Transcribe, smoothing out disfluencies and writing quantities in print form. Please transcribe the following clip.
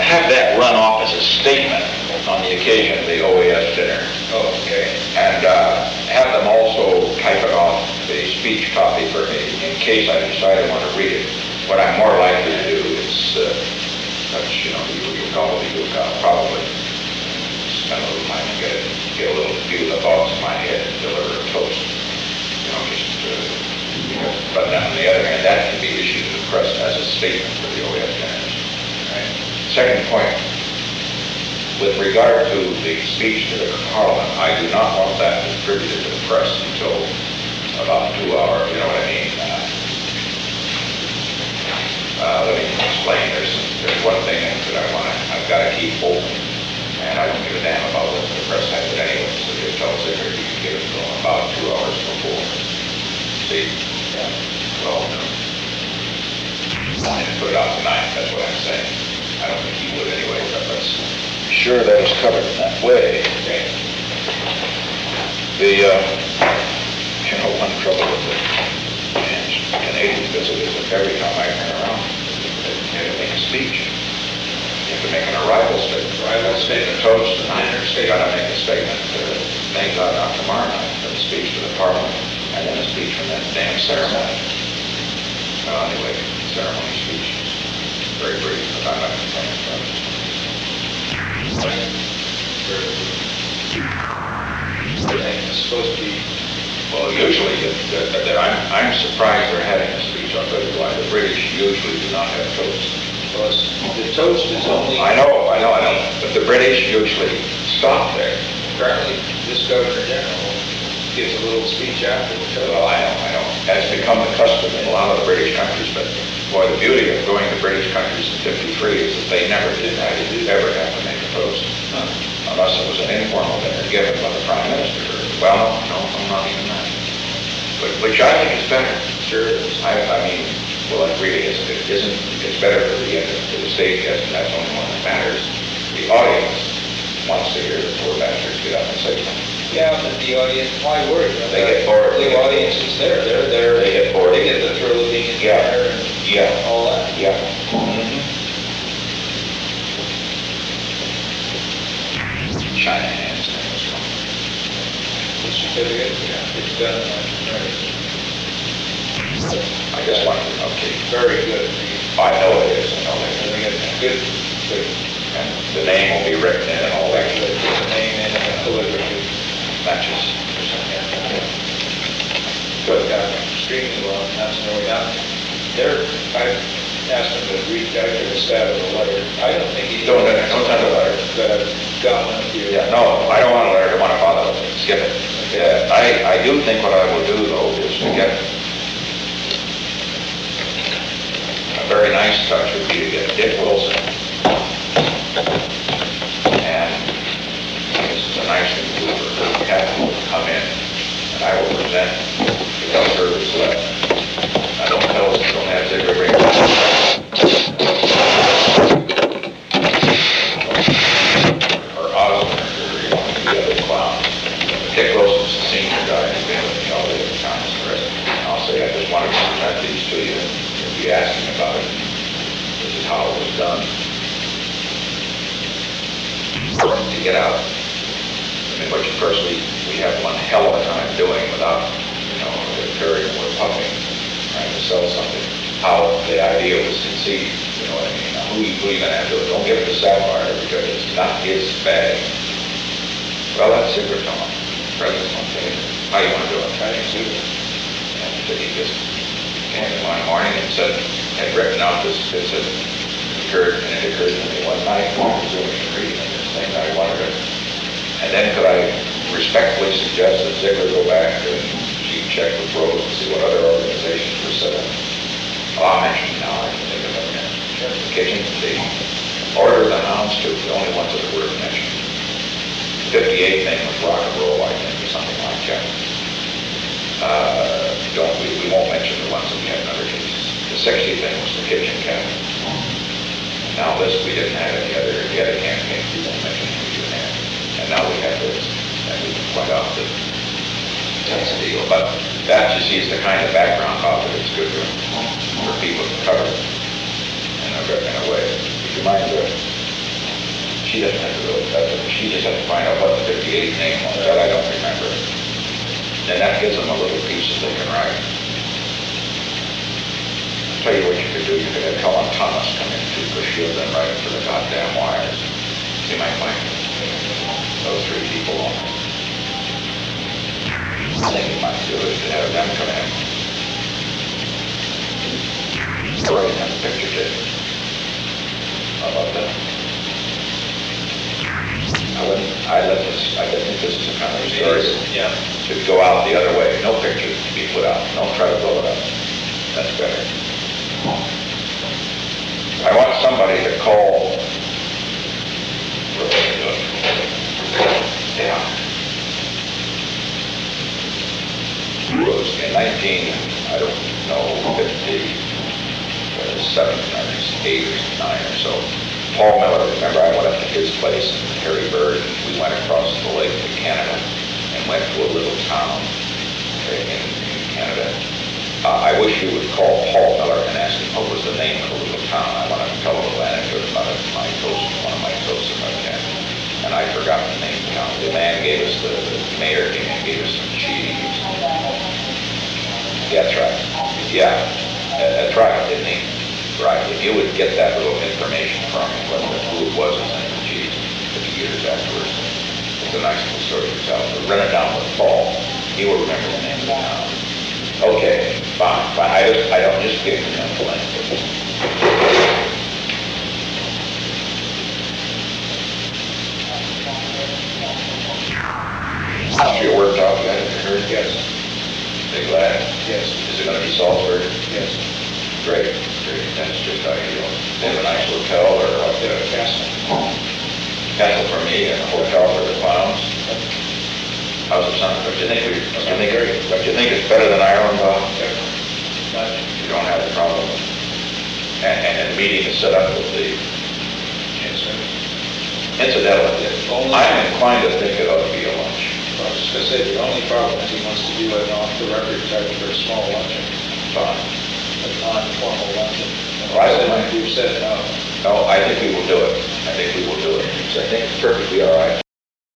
have that run off as a statement on the occasion of the OAS dinner. Oh, okay. And have them also type it off a speech copy for me in case I decide I want to read it. What I'm more likely to do is, you probably spend a little time and get a little view of the thoughts in my head and deliver a toast. But on the other hand, that can be issued to the press as a statement for the OAS dinners. Right. Second point, with regard to the speech to the Parliament, I do not want that distributed to the press until about 2 hours, you know what I mean? Let me explain. There's one thing that I've got to keep open, and I don't give a damn about what the press has it anyway, so just tell Ziegler you can give it to him about 2 hours before. See? Yeah. Well, I didn't put it out tonight, that's what I'm saying. I don't think he would anyway, but let's be sure that it's covered in that way. Okay. One trouble with the Canadian visit is that every time I turn around, you have to make a speech. You have to make an arrival statement. A toast, and you got to make a statement. Thank God not tomorrow night for the speech to the Parliament, and then a speech from that damn ceremony. Anyway, ceremony speech is very brief, but I'm not complaining about it. It's supposed to be. Well, usually, I'm surprised they're having a speech. I'll tell you why. The British usually do not have toast. Well, the toast is only. I know. But the British usually stop there. Apparently, this Governor General gives a little speech after the toast. Well, I know. That's become the custom in a lot of the British countries, but boy, the beauty of going to British countries in '53 is that they never ever have to make a toast. Unless it was an informal dinner given by the Prime Minister. Well, no, not even that. Which I think is better. Sure it is. I mean, well, it really isn't. It isn't. It's better for the stage guest, and that's the only one that matters. The audience wants to hear the poor bastards get up and say something. Yeah, but the audience, why worry? They get bored. The audience is there. They get bored. They get the thrill of being in there and all that. Yeah. Mm-hmm. China hands thing was wrong. The certificate, it's done. I just want to, okay. Very good. I know it is. I know it is. Good. And the name will be written in and all that. Put the name in and the calligraphy. Matches. Good. Extremely well. That's no way out. I've asked them to read out a stab of the letter. I don't think he Don't send a letter. But I've got one of you. Yeah, no, I don't want a letter. I don't want to bother with it. Skip it. Yeah, I do think what I will do, though, is to get a very nice touch would be to get Dick Wilson. And this is a nice thing to do for her captain to come in, and I will present without service left. I don't have Ziegler bring it. Or Osborne, or the other clown. Dick Wilson's the senior guy who's been with me all the other times. And I'll say, I just wanted to present these to you, and if you ask me about it, this is how it was done. To get out. I mean, which of course we have one hell of a time doing without, appearing or puffing, trying to sell something. How the idea was conceived, you know what I mean? Now, who are you going to have to do it? Don't give it to Sapphire because it's not his bag. Well, that's Ziegler Tom. President Montaigne. How you want to do it? I think Ziegler. And he just came in one morning and said, had written out this had occurred, and it occurred to me one night when I was doing a reading of this thing. I wanted it. And then could I respectfully suggest that Ziegler go back and check with Rose and see what other organizations were set up. Well, I'll mention now, I can think of them in the kitchen. The Order of the Hounds, too, the only ones that were mentioned. The 58 thing was rock and roll, I think, or something like that. We won't mention the ones that we had in other cases. The 60 thing was the kitchen cabinet. Now this, we didn't have any other campaigns, we won't mention we didn't have. And now we have this, and we can point out that that's the deal. But that, you see, is the kind of background about it. It's good for people to cover in a way. Would you mind she doesn't have to do it, she just has to find out what the 58 name was, that I don't remember. And that gives them a little piece that they can write. Tell you what you could do, you could have Helen Thomas come in too, because she'll then write it for the goddamn wires. You might find those three people on it. I think you might do it to have them come in. Right in the picture too. How about that? I think this is the kind of story Yeah. should go out the other way. No pictures to be put out. Don't try to blow it up. That's better. I want somebody to call. Yeah. In 19, I don't know, 57 or 8 or 9 or so, Paul Miller, remember I went up to his place in Harry Bird, and we went across the lake to Canada and went to a little town in Canada. I wish you would call Paul Miller and ask him what was the name of the little town. I want to tell a little anecdote about it, one of my toasts in my cat. And I forgot the name of the town. The man gave us, the mayor came and gave us some cheese. Yeah, that's right. Yeah, that's right, didn't he? Right, if you would get that little information from him, who it was and send the cheese 50 years afterwards. It's a nice little story to tell. So run it down with Paul. He will remember the name of the town. Okay, fine. I don't just give him the language. How's your work out yet? Have you heard? Yes. Big lad? Yes. Is it going to be Salzburg? Yes. Great. That's just ideal. They have a nice hotel or what? Castle. Castle for me and a hotel for the clowns. How's it sound? Don't you think it's better than Ireland, Bob? Much. You don't have the problem. And the meeting is set up with the, incidentally, I'm inclined to think it ought to be a lunch. I was just going to say, the only problem is he wants to do an off-the-record type for a small luncheon, Fine. a non-formal luncheon. Right. We've said no. No, I think we will do it. I think we will do it. So I think it's perfectly all right.